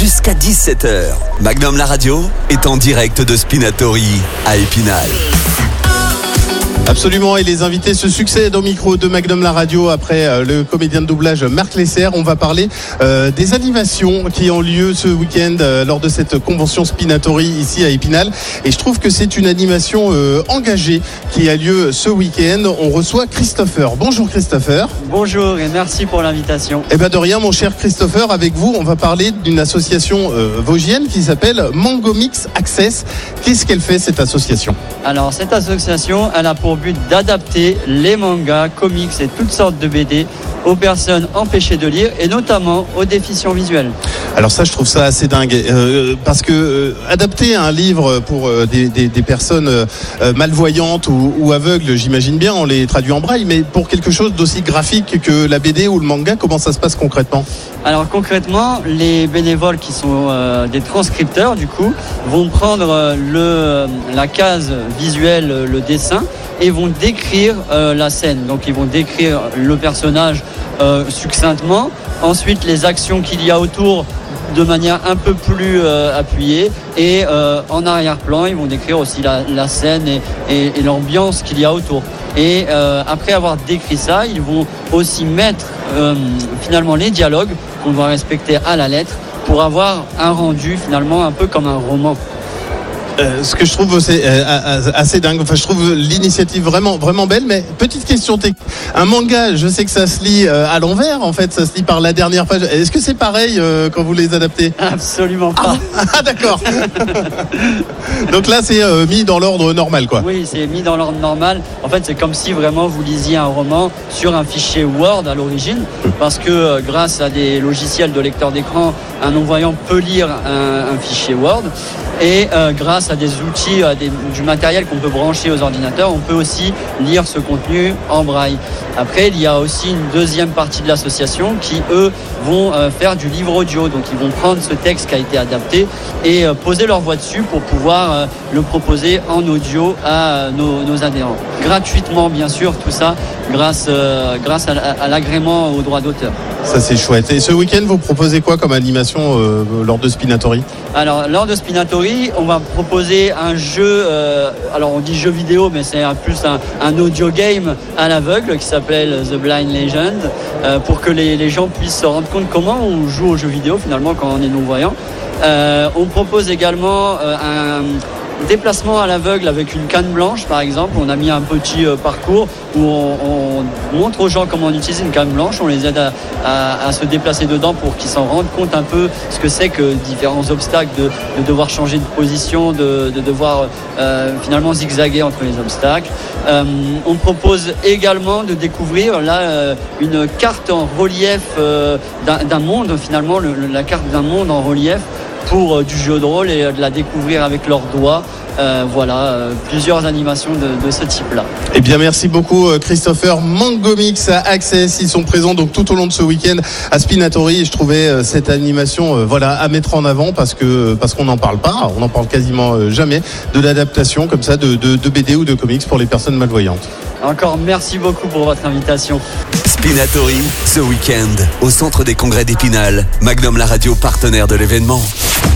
jusqu'à 17h. Magnum la radio est en direct de Spinatory à Épinal. Absolument, et les invités se succèdent au micro de Magnum la radio après le comédien de doublage Marc Lesser. On va parler des animations qui ont lieu ce week-end lors de cette convention Spinatory ici à Épinal. Et je trouve que c'est une animation engagée qui a lieu ce week-end. On reçoit Christopher. Bonjour Christopher. Bonjour et merci pour l'invitation. Eh bien de rien mon cher Christopher, avec vous on va parler d'une association vosgienne qui s'appelle Mangomix Access. Qu'est-ce qu'elle fait cette association ? Alors cette association, elle a pour but d'adapter les mangas, comics et toutes sortes de BD aux personnes empêchées de lire et notamment aux déficients visuels. Alors ça, je trouve ça assez dingue parce que adapter un livre pour des personnes malvoyantes ou aveugles, j'imagine bien, on les traduit en braille, mais pour quelque chose d'aussi graphique que la BD ou le manga, comment ça se passe concrètement ? Alors concrètement, les bénévoles qui sont des transcripteurs du coup vont prendre la case visuelle, le dessin, et vont décrire la scène. Donc ils vont décrire le personnage succinctement, ensuite les actions qu'il y a autour de manière un peu plus appuyée, et en arrière-plan ils vont décrire aussi la scène et l'ambiance qu'il y a autour. Et après avoir décrit ça, ils vont aussi mettre finalement les dialogues qu'on doit respecter à la lettre pour avoir un rendu finalement un peu comme un roman. Ce que je trouve c'est assez dingue. Enfin, je trouve l'initiative vraiment vraiment belle. Mais petite question technique. Un manga, je sais que ça se lit à l'envers. En fait, ça se lit par la dernière page. Est-ce que c'est pareil quand vous les adaptez ? Absolument pas. Ah d'accord. Donc là, c'est mis dans l'ordre normal, quoi. Oui, c'est mis dans l'ordre normal. En fait, c'est comme si vraiment vous lisiez un roman sur un fichier Word à l'origine, parce que grâce à des logiciels de lecteur d'écran, un non-voyant peut lire un fichier Word. Et grâce à des outils, du matériel qu'on peut brancher aux ordinateurs, on peut aussi lire ce contenu en braille. Après, il y a aussi une deuxième partie de l'association qui, eux, vont faire du livre audio. Donc, ils vont prendre ce texte qui a été adapté et poser leur voix dessus pour pouvoir le proposer en audio à nos adhérents. Gratuitement, bien sûr, tout ça, grâce à l'agrément aux droits d'auteur. Ça, c'est chouette. Et ce week-end, vous proposez quoi comme animation lors de Spinatory ? Alors, lors de Spinatory, on va proposer un jeu, alors on dit jeu vidéo, mais c'est plus un audio game à l'aveugle qui s'appelle The Blind Legend, pour que les gens puissent se rendre compte comment on joue aux jeux vidéo finalement quand on est non-voyant. On propose également un déplacement à l'aveugle avec une canne blanche par exemple. On a mis un petit parcours où on montre aux gens comment on utilise une canne blanche, on les aide à se déplacer dedans pour qu'ils s'en rendent compte un peu ce que c'est que différents obstacles, de devoir changer de position, de devoir finalement zigzaguer entre les obstacles. On propose également de découvrir là une carte en relief d'un monde, finalement la carte d'un monde en relief pour du jeu de rôle et de la découvrir avec leurs doigts. Plusieurs animations de ce type-là. Eh bien, merci beaucoup Christopher. Mangomix Access, ils sont présents donc tout au long de ce week-end à Spinatory, et je trouvais cette animation à mettre en avant parce qu'on n'en parle pas, on n'en parle quasiment jamais de l'adaptation comme ça de BD ou de comics pour les personnes malvoyantes. Encore merci beaucoup pour votre invitation. Spinatory, ce week-end, au centre des congrès d'Épinal. Magnum la radio, partenaire de l'événement.